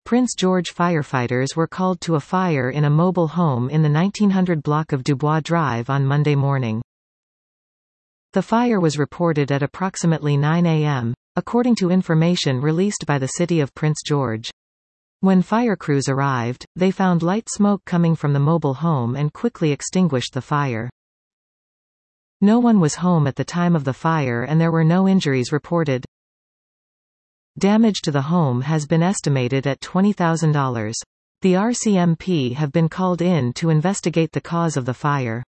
Prince George firefighters were called to a fire in a mobile home in the 1900 block of Dubois Drive on Monday morning. The fire was reported at approximately 9 a.m., according to information released by the City of Prince George. When fire crews arrived, they found light smoke coming from the mobile home and quickly extinguished the fire. No one was home at the time of the fire and there were no injuries reported. Damage to the home has been estimated at $20,000. The RCMP have been called in to investigate the cause of the fire.